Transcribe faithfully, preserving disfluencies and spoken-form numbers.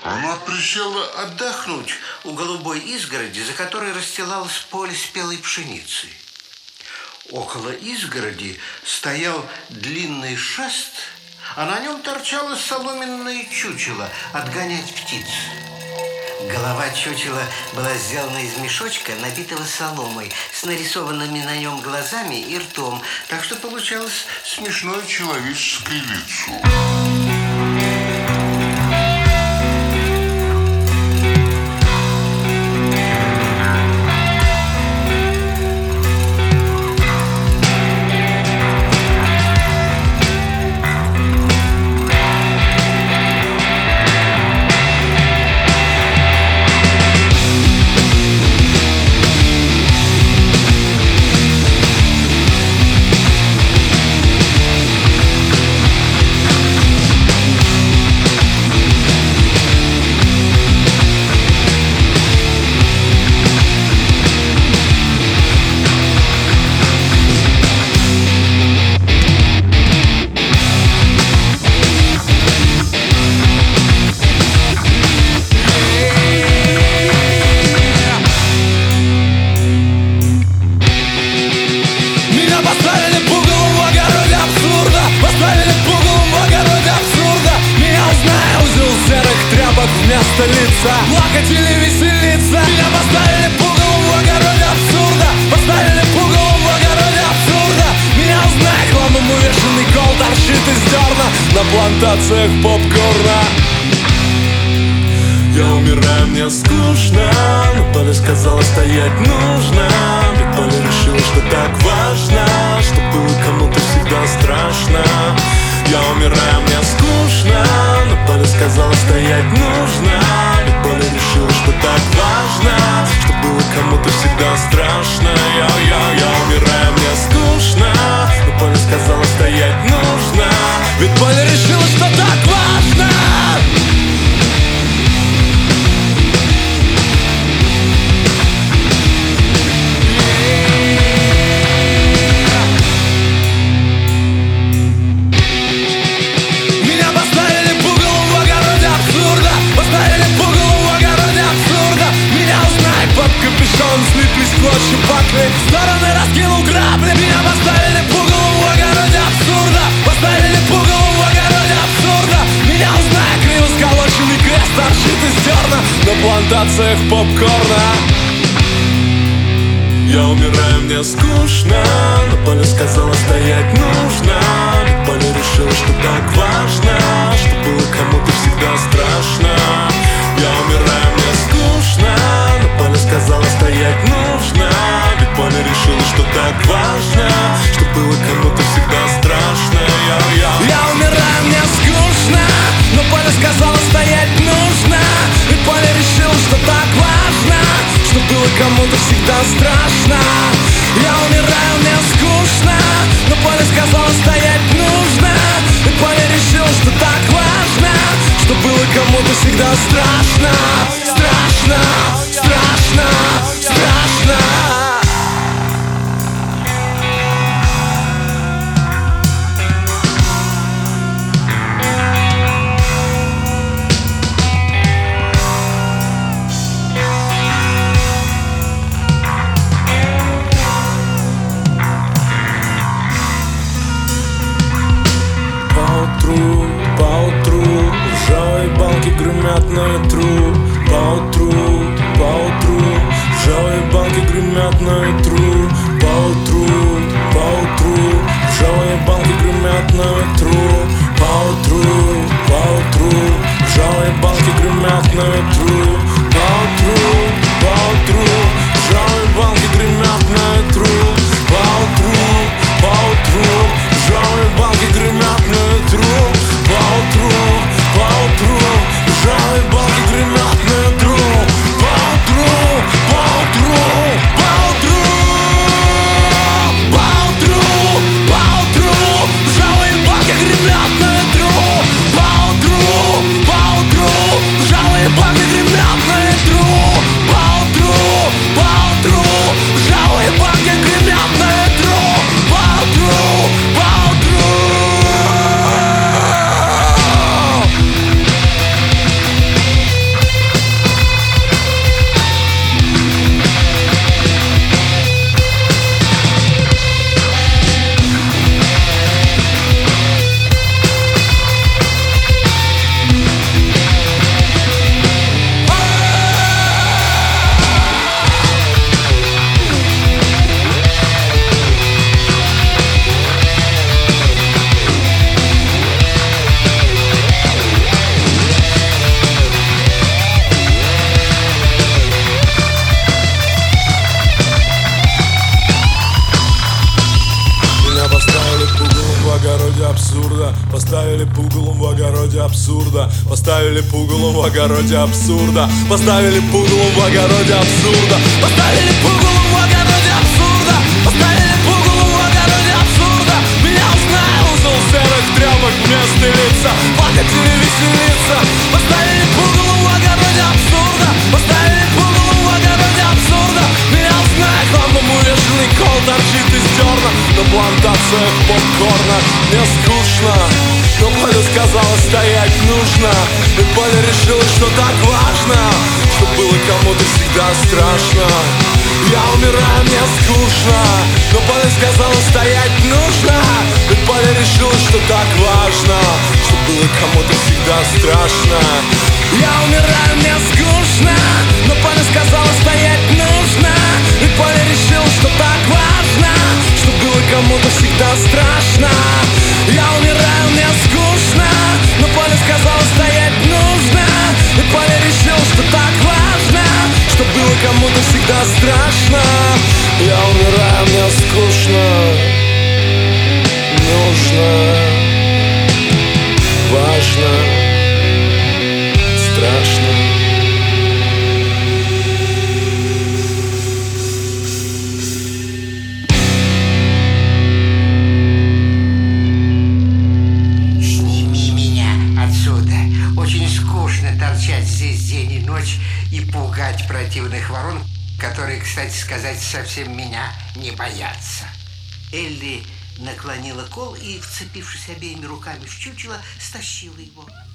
Она присела отдохнуть у голубой изгороди, за которой расстилалось поле спелой пшеницы. Около изгороди стоял длинный шест, а на нем торчало соломенное чучело отгонять птиц. Голова чучела была сделана из мешочка, набитого соломой, с нарисованными на нем глазами и ртом, так что получалось смешное человеческое лицо. Вместо лица плакать или веселиться. Меня поставили пугалом в огороде абсурда. Поставили пугалом в огороде абсурда. Меня узнай, хламом увешанный кол торчит из дерна на плантациях попкорна. Я умираю, мне скучно, но Поля сказала, стоять нужно. Ведь Поля решила, что так важно, что было кому-то всегда страшно. Я умираю, мне скучно, но Поля сказала, стоять нужно. Ведь Поля решила, что так важно, что было кому-то всегда страшно. Я, я, я умираю, мне скучно, но Поля сказала, стоять нужно. Ведь Поля решила, что так важно. Слиплись клочья пакли, в стороны раскинул грабли. Меня поставили пугалом в огороде абсурда. Поставили пугалом в огороде абсурда. Меня узнай, криво сколоченный крест торчит из дерна на плантациях попкорна. Я умираю, мне скучно, но Поля сказала, стоять нужно. Ведь Поля решила, что так важно, что было кому-то всегда страшно. Я умираю, мне скучно, но Поля сказала, стоять нужно. Ведь Поля решила, что так важно, что было кому-то всегда страшно. Я, я, я умираю, мне скучно, но Поля сказала, стоять нужно. Ведь Поля решила, что так важно, что было кому-то всегда страшно. Я умираю, мне скучно, но Поля сказала, стоять нужно. Ведь Поля решила, что так важно, что было кому-то всегда страшно. Страшно, страшно, страшно. Поутру, поутру ржавые банки гремят на ветру. Поутру, поутру ржавые банки гремят на ветру. Поутру, поутру ржавые банки гремят на ветру. Поутру, поутру ржавые банки гремят на ветру. Поутру, поутру ржавые банки гремят на ветру. Поутру, поутру ржавые банки гремят на ветру. Поутру, поутру ржавые банки гремят на ветру. Поутру, поутру, поутру, поутру, поутру ржавые банки гремят на ветру. Поутру, поутру ржавые банки гремят на ветру. скучно. Поставили пугалом в огороде абсурда. Поставили пугалом в огороде абсурда. Поставили пугалом в огороде абсурда. Поставили пугалом в огороде абсурда. Поставили пугалом в огороде абсурда. Меня узнал узел серых тряпок вместо лица. Плакать или веселиться. Поставили пугалом в огороде абсурда. Поставили пугалом в огороде абсурда. Меня узнал хламом увешанный кол торчит из дерна. На плантациях попкорна мне скучно, но Поля сказала, стоять нужно. И Поля решила, что так важно, что было кому-то всегда страшно. Я умираю, мне скучно, но Поля сказала, стоять нужно. И Поля решила, что так важно, что было кому-то всегда страшно. Я умираю, мне скучно, но Поля сказала, стоять нужно. И Поля решила, что так важно, что было кому-то всегда страшно. Я умираю, мне скучно, но Поля сказала, стоять нужно. И Поля решила, что так важно, что было кому-то всегда страшно. Я умираю, мне скучно, нужно, важно, страшно. Торчать здесь день и ночь и пугать противных ворон, которые, кстати сказать, совсем меня не боятся. Элли наклонила кол и, вцепившись обеими руками в чучело, стащила его.